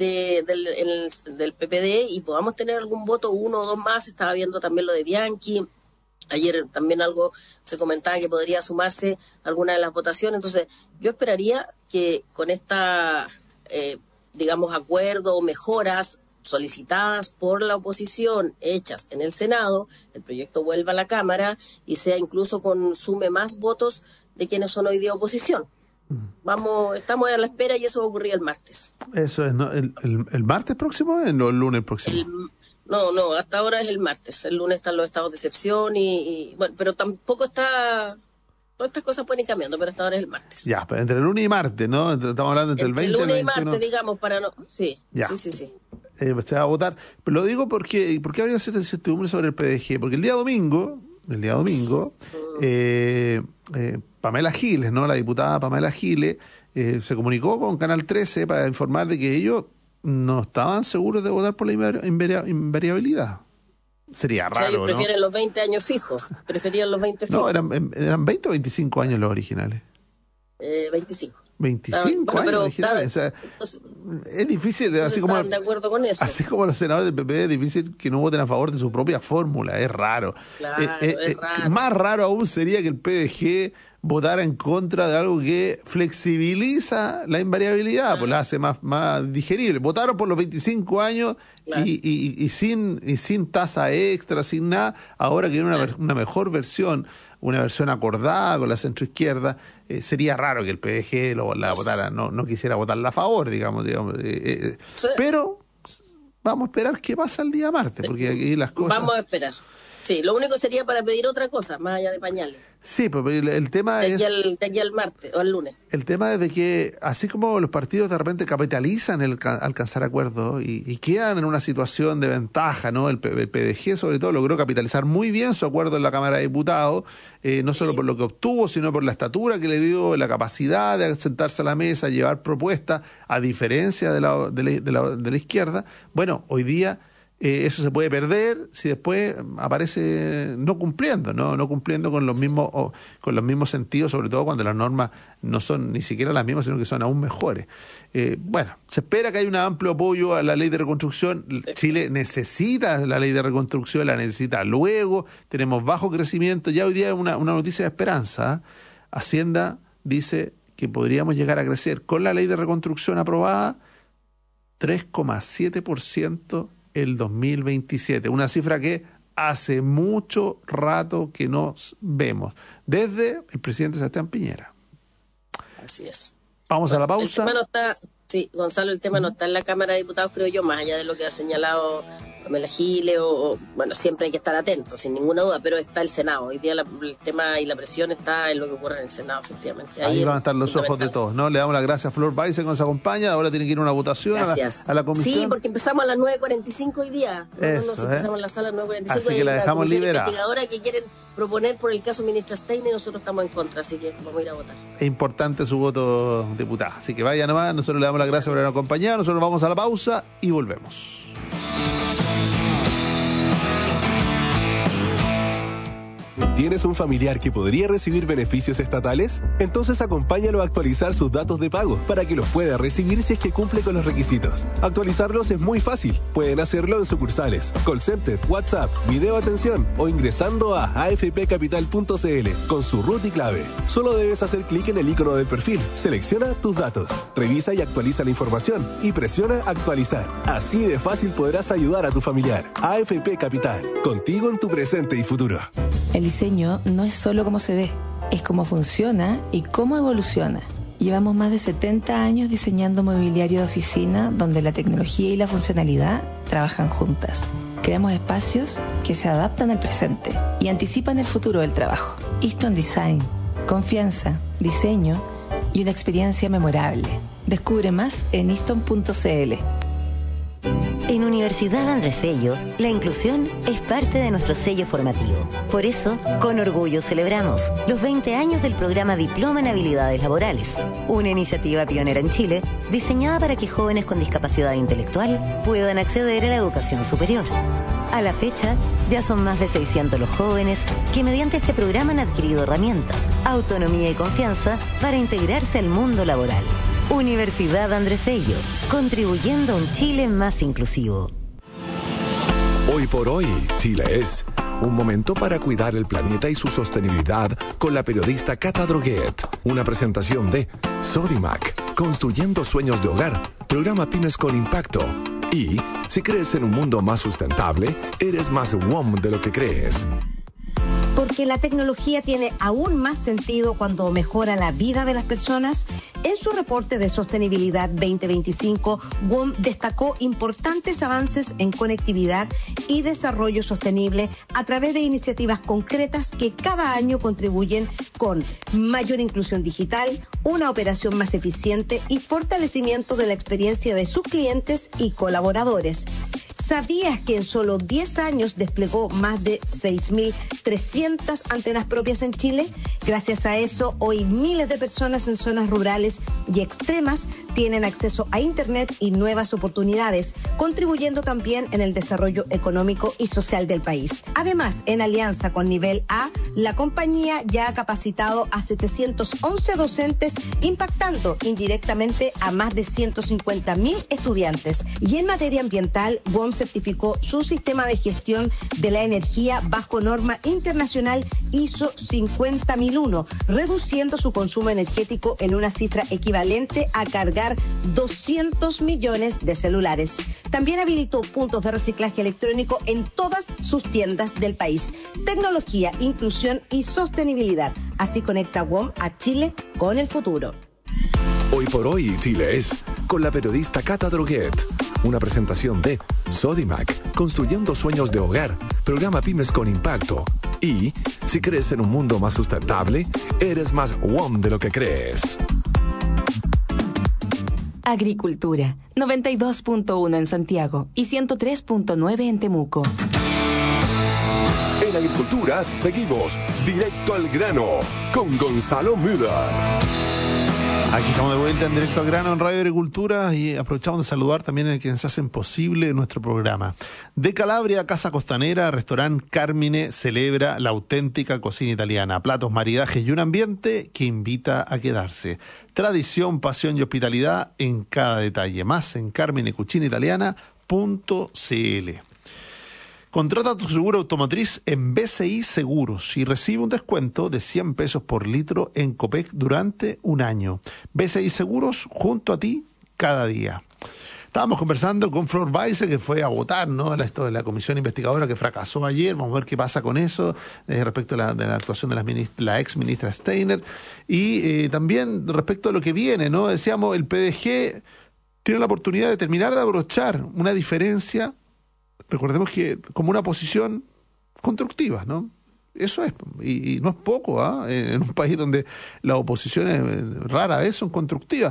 del PPD y podamos tener algún voto, uno o dos más. Estaba viendo también lo de Bianchi. Ayer también algo se comentaba que podría sumarse a alguna de las votaciones. Entonces, yo esperaría que con esta, acuerdo o mejoras solicitadas por la oposición, hechas en el Senado, el proyecto vuelva a la Cámara y sea incluso sume más votos de quienes son hoy día oposición. Estamos a la espera y eso va a ocurrir el martes. Eso es, ¿no? ¿El martes próximo o el lunes próximo? No, hasta ahora es el martes. El lunes están los estados de excepción y bueno, pero tampoco está... Todas estas cosas pueden ir cambiando, pero hasta ahora es el martes. Ya, pero entre el lunes y martes, ¿no? Estamos hablando entre el 20 y el 21. Lunes y martes, digamos, para no... Sí, ya. Sí. Se va a votar. Pero lo digo porque habría cierta incertidumbre sobre el PDG. Porque el día domingo, Pamela Giles, ¿no? La diputada Pamela Giles se comunicó con Canal 13 para informar de que ellos no estaban seguros de votar por la invariabilidad. Sería raro, ellos prefieren los 20 años fijos. Preferían los 20 fijos. No, eran 20 o 25 años los originales. 25. 25 años originales. O sea, entonces, es difícil, así como, de acuerdo con eso. Así como los senadores del PP, es difícil que no voten a favor de su propia fórmula. Es raro. Claro, es raro. Más raro aún sería que el PDG votar en contra de algo que flexibiliza la invariabilidad, pues la hace más digerible. Votaron por los 25 años y sin tasa extra, sin nada. Ahora que viene una mejor versión, una versión acordada con la centroizquierda, sería raro que el PDG la votara, no quisiera votarla a favor, digamos. Sí. Pero vamos a esperar qué pasa el día martes, porque aquí las cosas... Vamos a esperar. Sí, lo único sería para pedir otra cosa, más allá de pañales. Sí, pero el tema de aquí al martes o al lunes. El tema es de que, así como los partidos de repente capitalizan el alcanzar acuerdos y quedan en una situación de ventaja, ¿no? El PDG, sobre todo, logró capitalizar muy bien su acuerdo en la Cámara de Diputados, no solo por lo que obtuvo, sino por la estatura que le dio, la capacidad de sentarse a la mesa, llevar propuestas, a diferencia de la izquierda. Bueno, hoy día... eso se puede perder si después aparece no cumpliendo con los mismos sentidos, sobre todo cuando las normas no son ni siquiera las mismas, sino que son aún mejores. Bueno, se espera que haya un amplio apoyo a la ley de reconstrucción. Chile necesita la ley de reconstrucción, la necesita luego. Tenemos bajo crecimiento. Ya hoy día es una noticia de esperanza. Hacienda dice que podríamos llegar a crecer con la ley de reconstrucción aprobada 3,7% el 2027, una cifra que hace mucho rato que no vemos, desde el presidente Sebastián Piñera. Así es. Vamos a la pausa. El tema no está, sí, Gonzalo, el tema no está en la Cámara de Diputados, creo yo, más allá de lo que ha señalado Pamela Giles, bueno, siempre hay que estar atentos, sin ninguna duda, pero está el Senado. Hoy día el tema y la presión está en lo que ocurre en el Senado, efectivamente. Ahí van a estar los ojos de todos, ¿no? Le damos las gracias a Flor Baise que nos acompaña. Ahora tiene que ir a una votación a la comisión. Sí, porque empezamos a las 9:45 hoy día. Eso, empezamos en la sala a las 9:45. Así que la dejamos liberada. Investigadora que quieren proponer por el caso ministra Steiner y nosotros estamos en contra, así que vamos a ir a votar. Es importante su voto, diputada. Así que vaya nomás, nosotros le damos las gracias por habernos acompañado. Nosotros vamos a la pausa y volvemos. ¿Tienes un familiar que podría recibir beneficios estatales? Entonces acompáñalo a actualizar sus datos de pago para que los pueda recibir si es que cumple con los requisitos. Actualizarlos es muy fácil. Pueden hacerlo en sucursales, call center, WhatsApp, video atención o ingresando a afpcapital.cl con su RUT y clave. Solo debes hacer clic en el icono del perfil, selecciona tus datos, revisa y actualiza la información y presiona actualizar. Así de fácil podrás ayudar a tu familiar. AFP Capital, contigo en tu presente y futuro. El diseño no es solo cómo se ve, es cómo funciona y cómo evoluciona. Llevamos más de 70 años diseñando mobiliario de oficina donde la tecnología y la funcionalidad trabajan juntas. Creamos espacios que se adaptan al presente y anticipan el futuro del trabajo. Easton Design, confianza, diseño y una experiencia memorable. Descubre más en easton.cl. En Universidad Andrés Bello, la inclusión es parte de nuestro sello formativo. Por eso, con orgullo celebramos los 20 años del programa Diploma en Habilidades Laborales, una iniciativa pionera en Chile diseñada para que jóvenes con discapacidad intelectual puedan acceder a la educación superior. A la fecha, ya son más de 600 los jóvenes que mediante este programa han adquirido herramientas, autonomía y confianza para integrarse al mundo laboral. Universidad Andrés Bello, contribuyendo a un Chile más inclusivo. Hoy por hoy, Chile es un momento para cuidar el planeta y su sostenibilidad con la periodista Cata Droguet. Una presentación de Sodimac, construyendo sueños de hogar, programa Pymes con Impacto. Y si crees en un mundo más sustentable, eres más WOM de lo que crees. Porque la tecnología tiene aún más sentido cuando mejora la vida de las personas. En su reporte de sostenibilidad 2025, WOM destacó importantes avances en conectividad y desarrollo sostenible a través de iniciativas concretas que cada año contribuyen con mayor inclusión digital, una operación más eficiente y fortalecimiento de la experiencia de sus clientes y colaboradores. ¿Sabías que en solo 10 años desplegó más de 6.300 antenas propias en Chile? Gracias a eso, hoy miles de personas en zonas rurales y extremas tienen acceso a Internet y nuevas oportunidades, contribuyendo también en el desarrollo económico y social del país. Además, en alianza con Nivel A, la compañía ya ha capacitado a 711 docentes, impactando indirectamente a más de 150.000 estudiantes. Y en materia ambiental, WOM certificó su sistema de gestión de la energía bajo norma internacional ISO 50001, reduciendo su consumo energético en una cifra equivalente a cargar 200 millones de celulares. También habilitó puntos de reciclaje electrónico en todas sus tiendas del país. Tecnología, inclusión y sostenibilidad. Así conecta WOM a Chile con el futuro. Hoy por hoy, Chile es con la periodista Cata Droguet. Una presentación de Sodimac, construyendo sueños de hogar, programa Pymes con Impacto. Y, si crees en un mundo más sustentable, eres más WOM de lo que crees. Agricultura, 92.1 en Santiago y 103.9 en Temuco. En Agricultura, seguimos directo al grano con Gonzalo Müller. Aquí estamos de vuelta en Directo al Grano en Radio Agricultura y aprovechamos de saludar también a quienes hacen posible nuestro programa. De Calabria, Casa Costanera, Restaurante Carmine celebra la auténtica cocina italiana. Platos, maridajes y un ambiente que invita a quedarse. Tradición, pasión y hospitalidad en cada detalle. Más en carminecucinaitaliana.cl. Contrata tu seguro automotriz en BCI Seguros y recibe un descuento de 100 pesos por litro en Copec durante un año. BCI Seguros, junto a ti, cada día. Estábamos conversando con Flor Weise, que fue a votar, ¿no? Esto de la comisión investigadora que fracasó ayer. Vamos a ver qué pasa con eso respecto de la actuación de la ex ministra Steiner. Y también respecto a lo que viene, ¿no? Decíamos, el PDG tiene la oportunidad de terminar de abrochar una diferencia. Recordemos que como una posición constructiva, ¿no? Eso es, y no es poco, en un país donde las oposiciones rara vez son constructivas.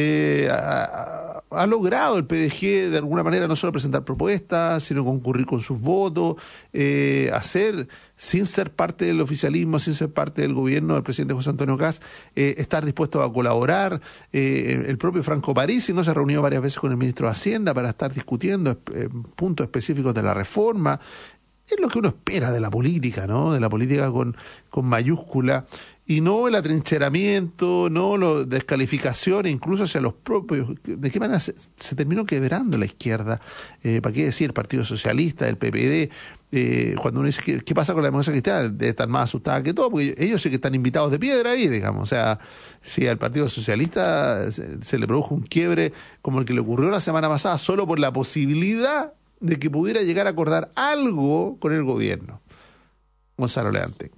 Ha logrado el PDG de alguna manera no solo presentar propuestas, sino concurrir con sus votos, hacer, sin ser parte del oficialismo, sin ser parte del gobierno del presidente José Antonio Kast, estar dispuesto a colaborar. El propio Franco Parisi no se ha reunido varias veces con el ministro de Hacienda para estar discutiendo puntos específicos de la reforma. Es lo que uno espera de la política, ¿no? De la política con mayúscula, y no el atrincheramiento, no la descalificación, incluso hacia los propios. ¿De qué manera se terminó quebrando la izquierda? ¿Para qué decir? El Partido Socialista, el PPD. Cuando uno dice, ¿qué pasa con la democracia cristiana? Debe estar más asustada que todo, porque ellos sí que están invitados de piedra ahí, digamos. O sea, si al Partido Socialista se le produjo un quiebre como el que le ocurrió la semana pasada, solo por la posibilidad de que pudiera llegar a acordar algo con el gobierno. Gonzalo Leantec.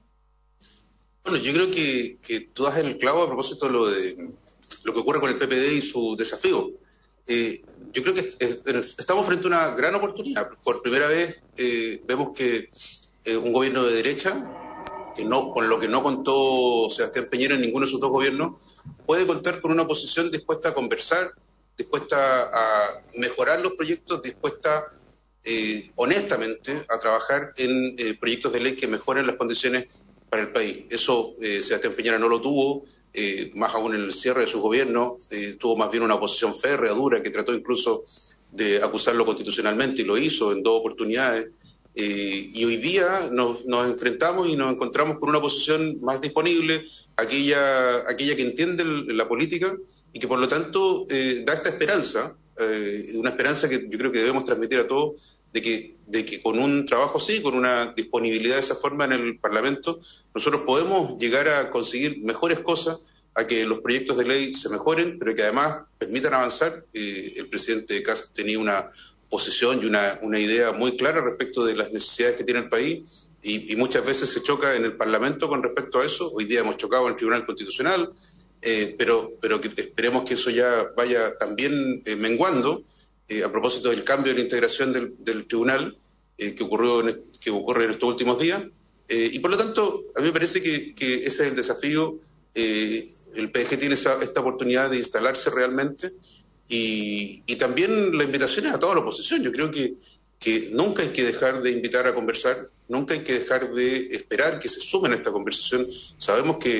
Bueno, yo creo que tú das el clavo a propósito de lo que ocurre con el PPD y su desafío. Yo creo que estamos frente a una gran oportunidad. Por primera vez vemos que un gobierno de derecha, con lo que no contó Sebastián Piñera en ninguno de sus dos gobiernos, puede contar con una oposición dispuesta a conversar, dispuesta a mejorar los proyectos, dispuesta honestamente a trabajar en proyectos de ley que mejoren las condiciones para el país. Eso Sebastián Piñera no lo tuvo, más aún en el cierre de su gobierno, tuvo más bien una oposición férrea, dura, que trató incluso de acusarlo constitucionalmente y lo hizo en 2 oportunidades. Y hoy día nos enfrentamos y nos encontramos con una oposición más disponible, aquella que entiende la política y que por lo tanto da esta esperanza, una esperanza que yo creo que debemos transmitir a todos, de que con un trabajo así, con una disponibilidad de esa forma en el Parlamento, nosotros podemos llegar a conseguir mejores cosas, a que los proyectos de ley se mejoren, pero que además permitan avanzar. El presidente Kast tenía una posición y una idea muy clara respecto de las necesidades que tiene el país, y muchas veces se choca en el Parlamento con respecto a eso. Hoy día hemos chocado en el Tribunal Constitucional, pero que esperemos que eso ya vaya también menguando, a propósito del cambio de la integración del tribunal que ocurre en estos últimos días. Y por lo tanto, a mí me parece que ese es el desafío. El PDG tiene esta oportunidad de instalarse realmente, y también la invitación es a toda la oposición. Yo creo que nunca hay que dejar de invitar a conversar, nunca hay que dejar de esperar que se sumen a esta conversación. Sabemos que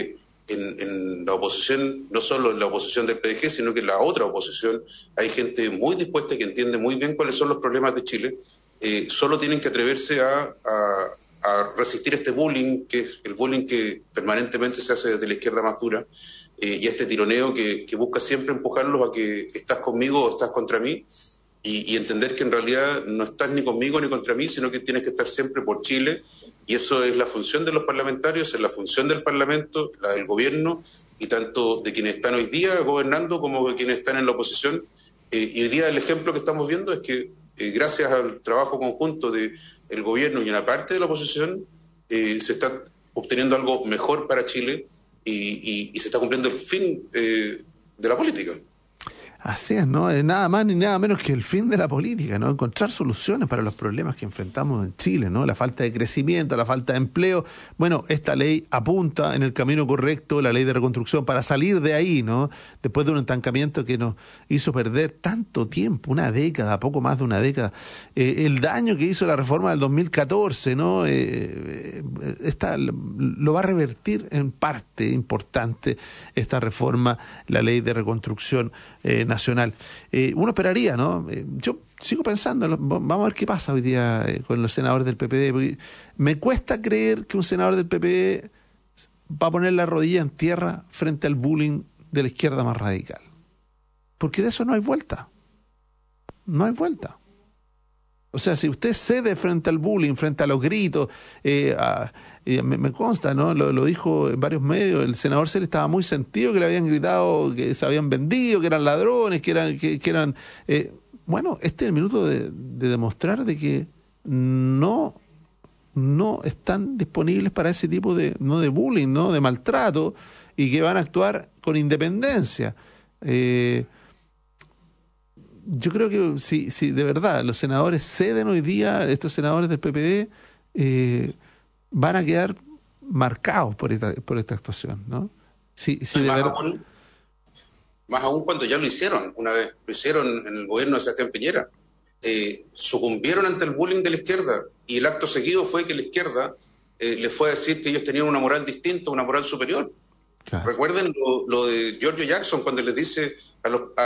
en la oposición, no solo en la oposición del PDG, sino que en la otra oposición, hay gente muy dispuesta que entiende muy bien cuáles son los problemas de Chile. Solo tienen que atreverse a resistir este bullying, que es el bullying que permanentemente se hace desde la izquierda más dura, y este tironeo que busca siempre empujarlos a que estás conmigo o estás contra mí, y entender que en realidad no estás ni conmigo ni contra mí, sino que tienes que estar siempre por Chile, y eso es la función de los parlamentarios, es la función del Parlamento, la del gobierno, y tanto de quienes están hoy día gobernando como de quienes están en la oposición. Y hoy día el ejemplo que estamos viendo es que gracias al trabajo conjunto del gobierno y una parte de la oposición, se está obteniendo algo mejor para Chile y se está cumpliendo el fin de la política. Así es, ¿no? Es nada más ni nada menos que el fin de la política, ¿no? Encontrar soluciones para los problemas que enfrentamos en Chile, ¿no? La falta de crecimiento, la falta de empleo. Bueno, esta ley apunta en el camino correcto, la ley de reconstrucción, para salir de ahí, ¿no? Después de un estancamiento que nos hizo perder tanto tiempo, una década, poco más de una década. El daño que hizo la reforma del 2014, ¿no? Lo va a revertir en parte importante esta reforma, la ley de reconstrucción nacional. Uno esperaría, ¿no? Yo sigo pensando, vamos a ver qué pasa hoy día con los senadores del PPD, porque me cuesta creer que un senador del PPD va a poner la rodilla en tierra frente al bullying de la izquierda más radical. Porque de eso no hay vuelta. No hay vuelta. O sea, si usted cede frente al bullying, frente a los gritos, me consta, ¿no? Lo dijo en varios medios, el senador Cel estaba muy sentido, que le habían gritado que se habían vendido, que eran ladrones, que eran bueno, este es el minuto de demostrar de que no están disponibles para ese tipo de bullying, ¿no? De maltrato, y que van a actuar con independencia. Yo creo que si de verdad los senadores ceden hoy día, estos senadores del PPD van a quedar marcados por esta actuación, ¿no? Si de verdad... Más aún cuando ya lo hicieron una vez, lo hicieron en el gobierno de Sebastián Piñera. Sucumbieron ante el bullying de la izquierda, y el acto seguido fue que la izquierda les fue a decir que ellos tenían una moral distinta, una moral superior. Claro. Recuerden lo de Giorgio Jackson cuando les dice a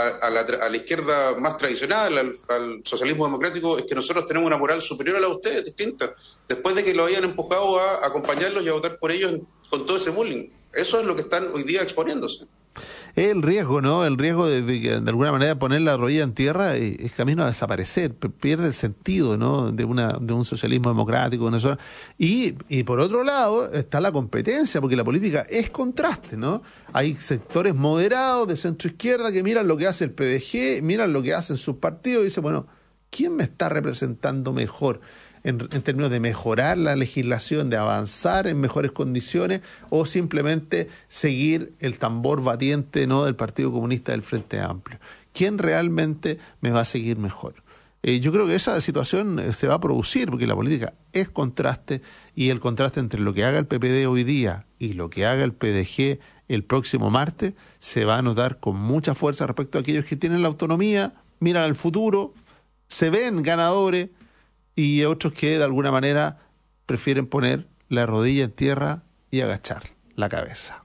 la izquierda más tradicional, al socialismo democrático, es que nosotros tenemos una moral superior a la de ustedes, distinta, después de que lo hayan empujado a acompañarlos y a votar por ellos con todo ese bullying. Eso es lo que están hoy día exponiéndose. El riesgo, ¿no? El riesgo de alguna manera poner la rodilla en tierra es camino a desaparecer, pierde el sentido, ¿no? de un socialismo democrático, y por otro lado está la competencia, porque la política es contraste, ¿no? Hay sectores moderados de centro izquierda que miran lo que hace el PDG, miran lo que hacen sus partidos y dicen, bueno, ¿quién me está representando mejor? En términos de mejorar la legislación, de avanzar en mejores condiciones, o simplemente seguir el tambor batiente, ¿no? del Partido Comunista del Frente Amplio. ¿Quién realmente me va a seguir mejor? Yo creo que esa situación se va a producir, porque la política es contraste, y el contraste entre lo que haga el PPD hoy día y lo que haga el PDG el próximo martes se va a notar con mucha fuerza respecto a aquellos que tienen la autonomía, miran al futuro, se ven ganadores, y otros que de alguna manera prefieren poner la rodilla en tierra y agachar la cabeza.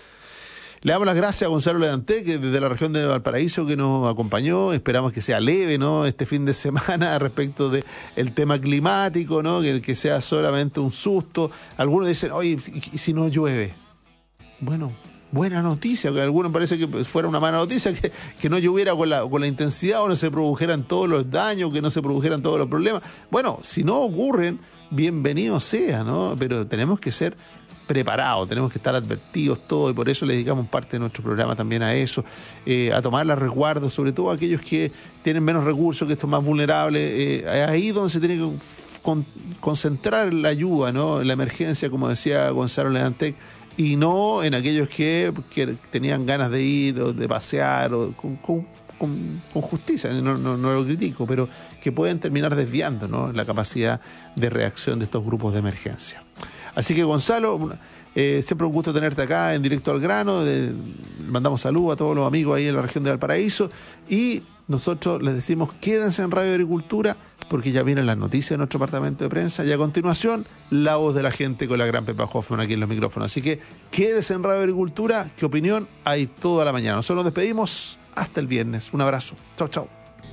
Le damos las gracias a Gonzalo Ledantec, que desde la región de Valparaíso, que nos acompañó. Esperamos que sea leve, ¿no? Este fin de semana respecto del tema climático, ¿no? Que sea solamente un susto. Algunos dicen, oye, ¿y si no llueve? Bueno, buena noticia, que a algunos parece que fuera una mala noticia, que no lloviera con la intensidad, o no se produjeran todos los daños, que no se produjeran todos los problemas. Bueno, si no ocurren, bienvenido sea, ¿no? Pero tenemos que ser preparados, tenemos que estar advertidos todos, y por eso le dedicamos parte de nuestro programa también a eso, a tomar los resguardos, sobre todo aquellos que tienen menos recursos, que están más vulnerables, ahí donde se tiene que concentrar la ayuda, ¿no? En la emergencia, como decía Gonzalo Ledantec, y no en aquellos que tenían ganas de ir o de pasear o con justicia, no lo critico, pero que pueden terminar desviando, ¿no? la capacidad de reacción de estos grupos de emergencia. Así que, Gonzalo, siempre un gusto tenerte acá en Directo al Grano. Mandamos saludos a todos los amigos ahí en la región de Valparaíso, y nosotros les decimos quédense en Radio Agricultura, porque ya vienen las noticias de nuestro departamento de prensa, y a continuación, la voz de la gente con la gran Pepa Hoffman aquí en los micrófonos. Así que quédese en Radio Agricultura, ¿qué opinión hay toda la mañana? Nosotros nos despedimos hasta el viernes. Un abrazo. Chau, chau.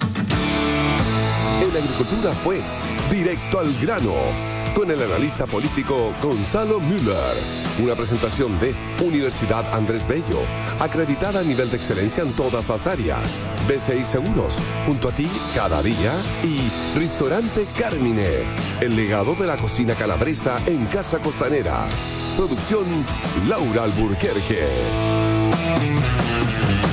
En Agricultura fue Directo al Grano, con el analista político Gonzalo Müller. Una presentación de Universidad Andrés Bello, acreditada a nivel de excelencia en todas las áreas. BCI Seguros, junto a ti cada día. Y Restaurante Carmine, el legado de la cocina calabresa en Casa Costanera. Producción Laura Alburquerque.